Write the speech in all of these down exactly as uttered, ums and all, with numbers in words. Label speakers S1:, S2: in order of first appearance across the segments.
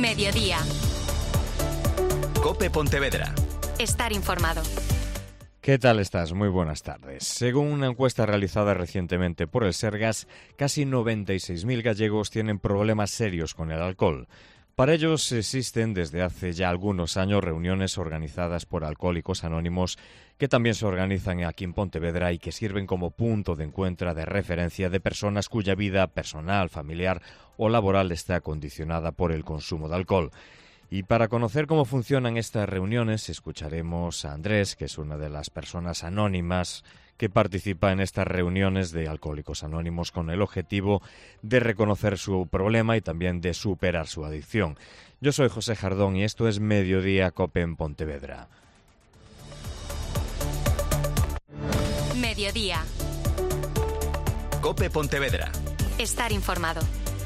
S1: Mediodía.
S2: COPE Pontevedra.
S1: Estar informado.
S3: ¿Qué tal estás? Muy buenas tardes. Según una encuesta realizada recientemente por el Sergas, casi noventa y seis mil gallegos tienen problemas serios con el alcohol. Para ellos existen desde hace ya algunos años reuniones organizadas por Alcohólicos Anónimos que también se organizan aquí en Pontevedra y que sirven como punto de encuentro de referencia de personas cuya vida personal, familiar o laboral está condicionada por el consumo de alcohol. Y para conocer cómo funcionan estas reuniones, escucharemos a Andrés, que es una de las personas anónimas que participa en estas reuniones de Alcohólicos Anónimos con el objetivo de reconocer su problema y también de superar su adicción. Yo soy José Jardón y esto es Mediodía COPE en Pontevedra.
S1: Mediodía.
S2: COPE Pontevedra.
S1: Estar informado.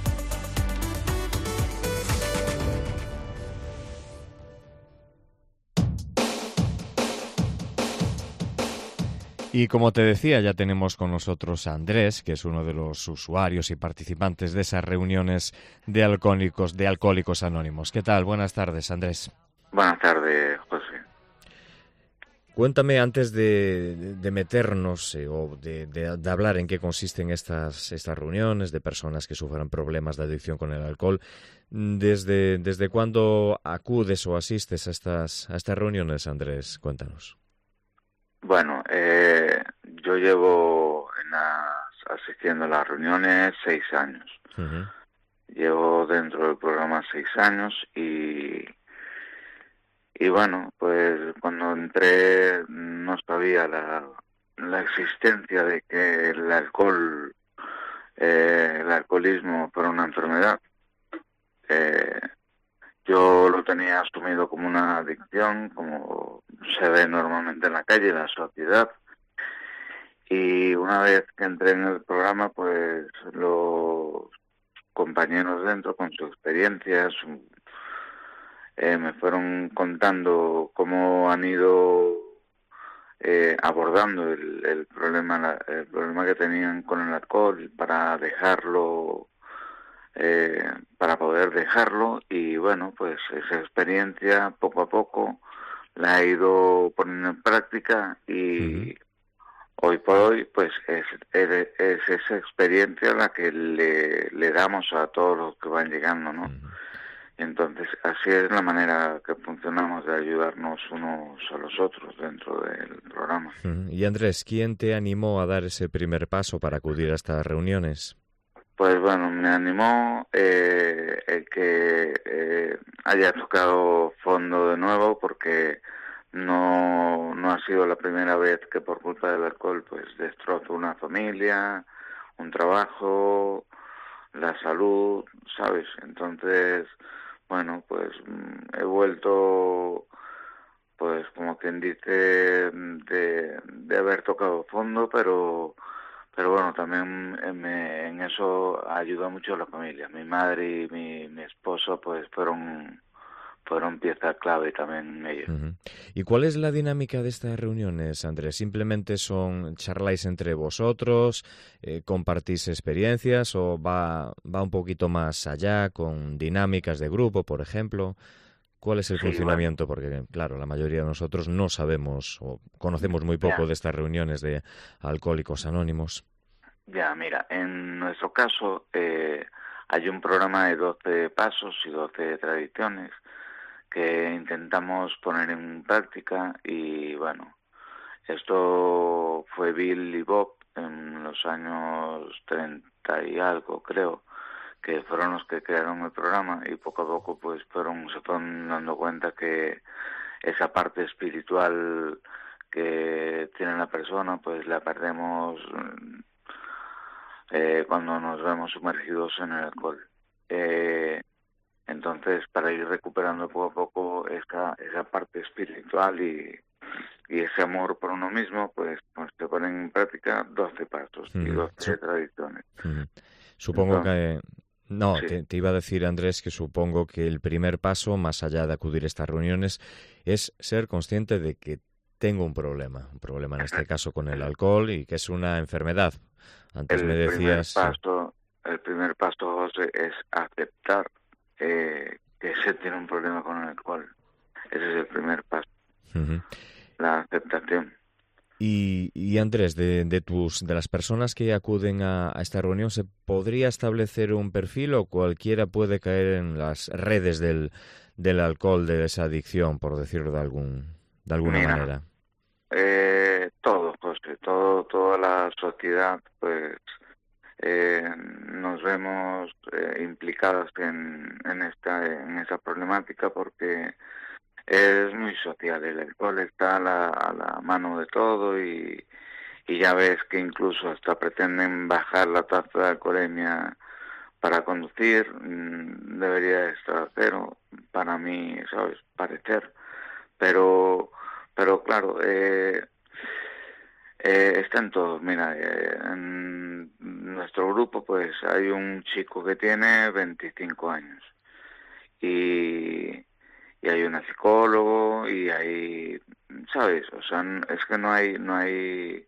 S3: Y como te decía, ya tenemos con nosotros a Andrés, que es uno de los usuarios y participantes de esas reuniones de alcohólicos, de Alcohólicos Anónimos. ¿Qué tal? Buenas tardes, Andrés.
S4: Buenas tardes, José.
S3: Cuéntame, antes de, de meternos eh, o de, de, de hablar en qué consisten estas, estas reuniones de personas que sufren problemas de adicción con el alcohol, ¿desde, desde cuándo acudes o asistes a estas, a estas reuniones, Andrés? Cuéntanos.
S4: Bueno, eh, yo llevo en las, asistiendo a las reuniones seis años. Uh-huh. Llevo dentro del programa seis años y, y bueno, pues cuando entré no sabía la, la existencia de que el alcohol, eh, el alcoholismo fuera una enfermedad. Eh, Yo lo tenía asumido como una adicción, como se ve normalmente en la calle, en la sociedad. Y una vez que entré en el programa, pues los compañeros dentro, con su experiencia, su, eh, me fueron contando cómo han ido eh, abordando el, el problema, el problema que tenían con el alcohol para dejarlo. Eh, para poder dejarlo y bueno, pues esa experiencia poco a poco la he ido poniendo en práctica y uh-huh. hoy por hoy pues es, es, es esa experiencia la que le, le damos a todos los que van llegando, ¿no? Uh-huh. Entonces así es la manera que funcionamos de ayudarnos unos a los otros dentro del programa.
S3: Uh-huh. Y Andrés, ¿quién te animó a dar ese primer paso para acudir a estas reuniones?
S4: Pues bueno, me animó eh, el que eh, haya tocado fondo de nuevo porque no, no ha sido la primera vez que por culpa del alcohol pues destrozo una familia, un trabajo, la salud, ¿sabes? Entonces, bueno, pues he vuelto, pues como quien dice, de, de haber tocado fondo, pero... Pero bueno, también me, en eso ayudó mucho la familia. Mi madre y mi, mi esposo pues fueron, fueron pieza clave también ellos.
S3: Uh-huh. ¿Y cuál es la dinámica de estas reuniones, Andrés? ¿Simplemente son charláis entre vosotros, eh, compartís experiencias o va, va un poquito más allá con dinámicas de grupo, por ejemplo? ¿Cuál es el sí, funcionamiento? Bueno. Porque, claro, la mayoría de nosotros no sabemos o conocemos muy poco ya. de estas reuniones de Alcohólicos Anónimos.
S4: Ya, mira, en nuestro caso eh, hay un programa de doce pasos y doce tradiciones que intentamos poner en práctica y, bueno, esto fue Bill y Bob en los años treinta y algo, creo, que fueron los que crearon el programa y poco a poco pues fueron se fueron dando cuenta que esa parte espiritual que tiene la persona pues la perdemos eh, cuando nos vemos sumergidos en el alcohol. Eh, entonces para ir recuperando poco a poco esa, esa parte espiritual y, y ese amor por uno mismo pues, pues se ponen en práctica doce pasos uh-huh. y doce sí. tradiciones.
S3: Uh-huh. Supongo Entonces, que... No, sí. te, te iba a decir, Andrés, que supongo que el primer paso, más allá de acudir a estas reuniones, es ser consciente de que tengo un problema, un problema en este caso con el alcohol y que es una enfermedad. Antes
S4: el
S3: me decías...
S4: Primer paso, el primer paso, José, es aceptar eh, que que se tiene un problema con el alcohol. Ese es el primer paso, uh-huh. La aceptación.
S3: Y, y Andrés, de, de tus de las personas que acuden a, a esta reunión, ¿se podría establecer un perfil o cualquiera puede caer en las redes del, del alcohol, de esa adicción, por decirlo de algún de alguna
S4: Mira,
S3: manera?
S4: Eh, todo, José, todo, toda la sociedad, pues, eh, nos vemos eh, implicados en, en esta, en esa problemática porque es muy social. El alcohol está a la, a la mano de todo y, y ya ves que incluso hasta pretenden bajar la tasa de alcoholemia para conducir. Debería estar a cero, para mí, ¿sabes? Parecer. Pero, pero claro, eh, eh, está en todo. Mira, eh, en nuestro grupo pues hay un chico que tiene veinticinco años y... y hay una psicólogo y hay, ¿sabes? O sea, es que no hay, no hay,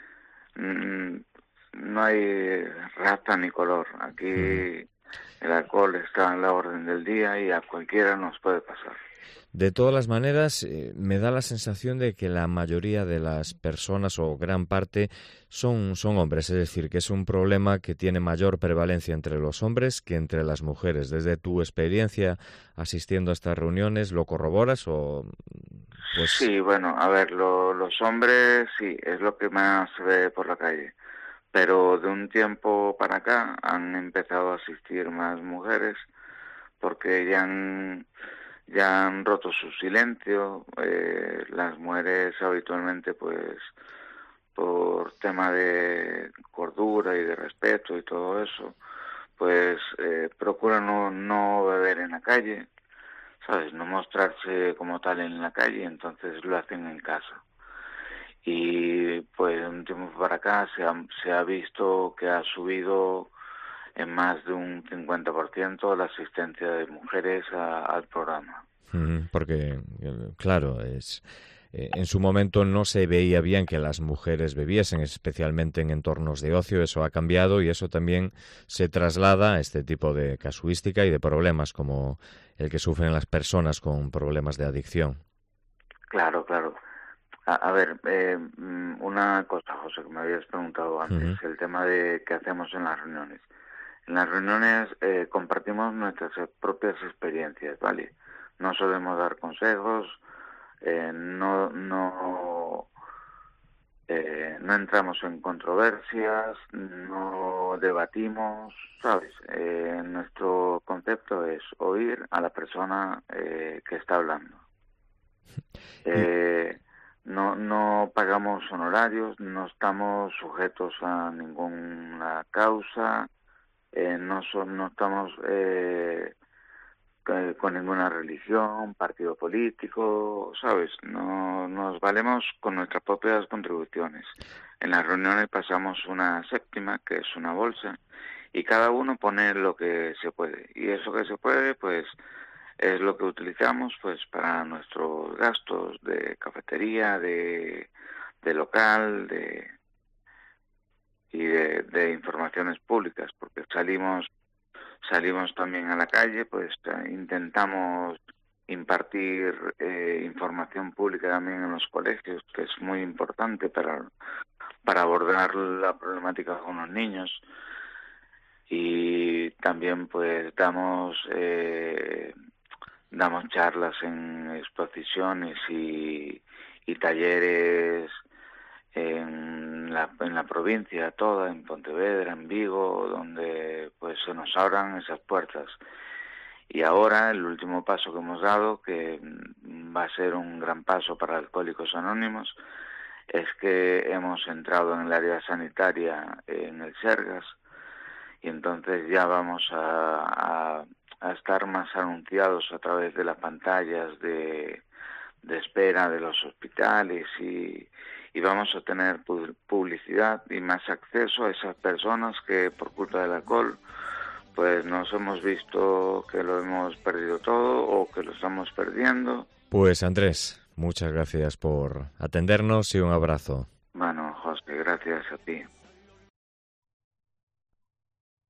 S4: no hay raza ni color. Aquí el alcohol está en la orden del día y a cualquiera nos puede pasar.
S3: De todas las maneras, eh, me da la sensación de que la mayoría de las personas, o gran parte, son, son hombres. Es decir, que es un problema que tiene mayor prevalencia entre los hombres que entre las mujeres. Desde tu experiencia asistiendo a estas reuniones, ¿lo corroboras o...? Pues...
S4: Sí, bueno, a ver, lo, los hombres sí, es lo que más se ve por la calle. Pero de un tiempo para acá han empezado a asistir más mujeres porque ya han... ya han roto su silencio. Eh, las mujeres habitualmente, pues, por tema de cordura y de respeto y todo eso, pues eh, procuran no, no beber en la calle, ¿sabes? No mostrarse como tal en la calle, entonces lo hacen en casa. Y pues de un tiempo para acá se ha, se ha visto que ha subido en más de un cincuenta por ciento la asistencia de mujeres a, al programa.
S3: Porque, claro, es eh, en su momento no se veía bien que las mujeres bebiesen, especialmente en entornos de ocio. Eso ha cambiado y eso también se traslada a este tipo de casuística y de problemas como el que sufren las personas con problemas de adicción.
S4: Claro, claro. A, a ver, eh, una cosa, José, que me habías preguntado antes, uh-huh. El tema de qué hacemos en las reuniones. En las reuniones eh, compartimos nuestras propias experiencias, ¿vale? No solemos dar consejos, eh, no no eh, no entramos en controversias, no debatimos, ¿sabes? Eh, nuestro concepto es oír a la persona eh, que está hablando. Eh, no no pagamos honorarios, no estamos sujetos a ninguna causa. Eh, no son, no estamos eh, con ninguna religión, partido político, ¿sabes? No nos valemos con nuestras propias contribuciones. En las reuniones pasamos una séptima, que es una bolsa, y cada uno pone lo que se puede. Y eso que se puede, pues, es lo que utilizamos, pues, para nuestros gastos de cafetería, de, de local, de... y de, de informaciones públicas, porque salimos salimos también a la calle, pues intentamos impartir eh, información pública también en los colegios, que es muy importante para para abordar la problemática con los niños. Y también pues damos eh, damos charlas en exposiciones y, y talleres en la, en la provincia toda, en Pontevedra, en Vigo, donde pues se nos abran esas puertas. Y ahora el último paso que hemos dado, que va a ser un gran paso para Alcohólicos Anónimos, es que hemos entrado en el área sanitaria en el Sergas y entonces ya vamos a, a, a estar más anunciados a través de las pantallas de, de espera de los hospitales y y vamos a tener publicidad y más acceso a esas personas que por culpa del alcohol pues nos hemos visto que lo hemos perdido todo o que lo estamos perdiendo.
S3: Pues Andrés, muchas gracias por atendernos y un abrazo.
S4: Bueno, José, gracias a ti.